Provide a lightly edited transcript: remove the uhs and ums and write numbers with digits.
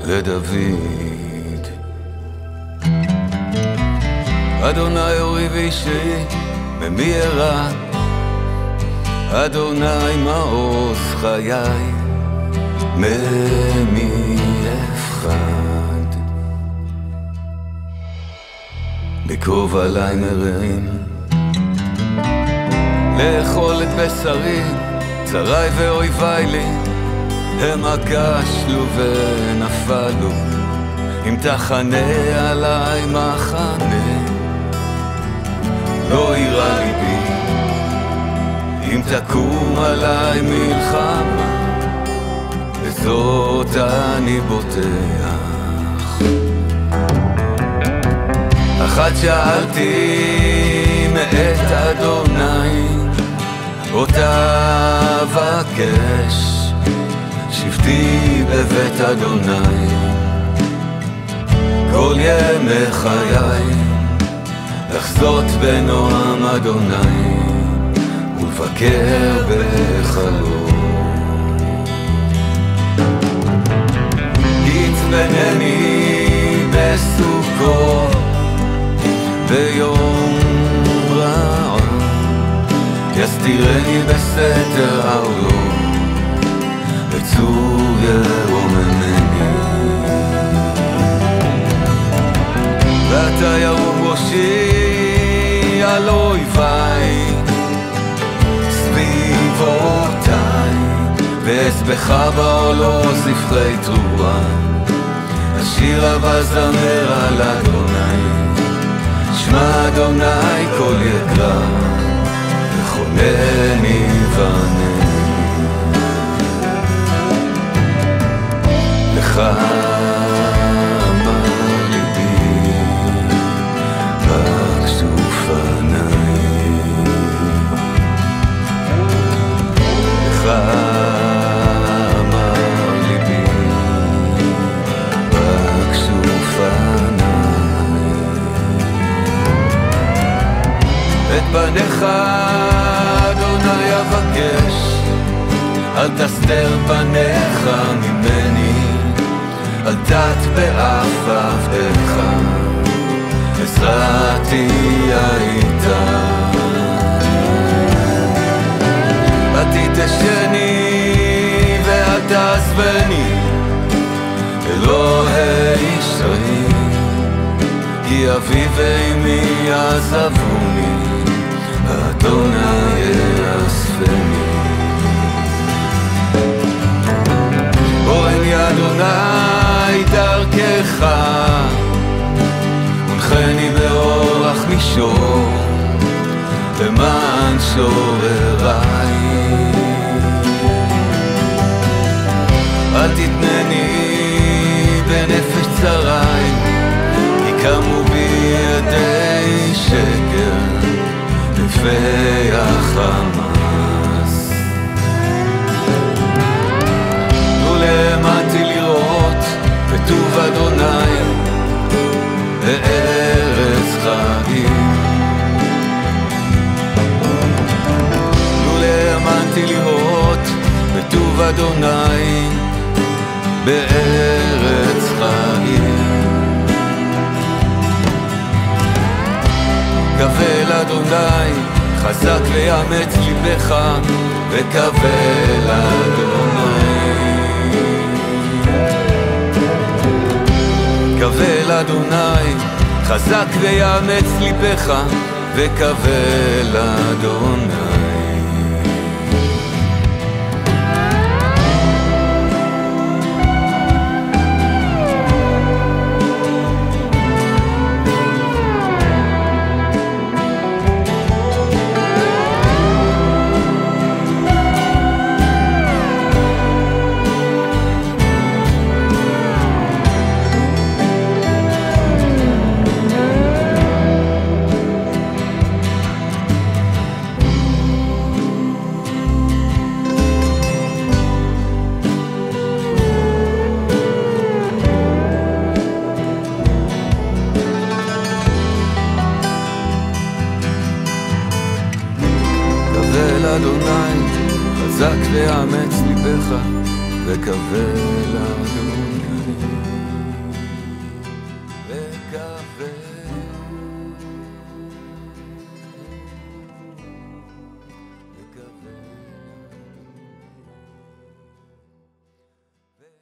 לדוד. אדוני אורי ואישי ממי ירא, אדוני מעוז חיי ממי אפחד. בקרוב עלי מרעים לאכול את בשרי, צרי ואויבי לי המה כשלו ונפלו. אם תחנה עלי מחנה לא ירא ליבי, אם תקום עלי מלחמה וזאת אני בוטח. אחת שאלתי מאת אדוני, אותה אבקש, שבתי בבית אדוני כל ימי חיי, לחזות בנועם אדוני ולבקר בחלום. יצבנני בסוכות ביום רע, יסתירני בסתר העולם, בצור ירוממני. ואתה ירום ראשי על אויבי סביבותי, ואסבך בעולו ספרי תרועה, השיר וזמר על אדוני. שמע אדוני כל יקרא וכונני ונני. לך אמר ליבי בקשו פניי, לך אמר ליבי בקשו פניי. את פניך אדוני אבקש, אל תסתר פניך ממני, אל תטבע עבדך, עזרתי הייתה. אל תתשני ואל תעזבני, אלוהי ישרי, כי אבי ואמי עזבוני, אדוני יאספני. הורני אדוני דרכך, ונחני באורח מישור, למען שוררי. אל תתנני בנפש צרי, כי קמו בי ידי שקר לפי החמאס. לו האמנתי לראות בטוב אדוני בארץ חיים. לו האמנתי לראות בטוב אדוני בארץ חיים. קבל אדוני חזק ויאמץ ליבך, וקבל אדוני. קבל אדוני חזק ויאמץ ליבך, וקבל אדוני. אדוני חזק ואמץ ליבך, וקבל אדוני. ו...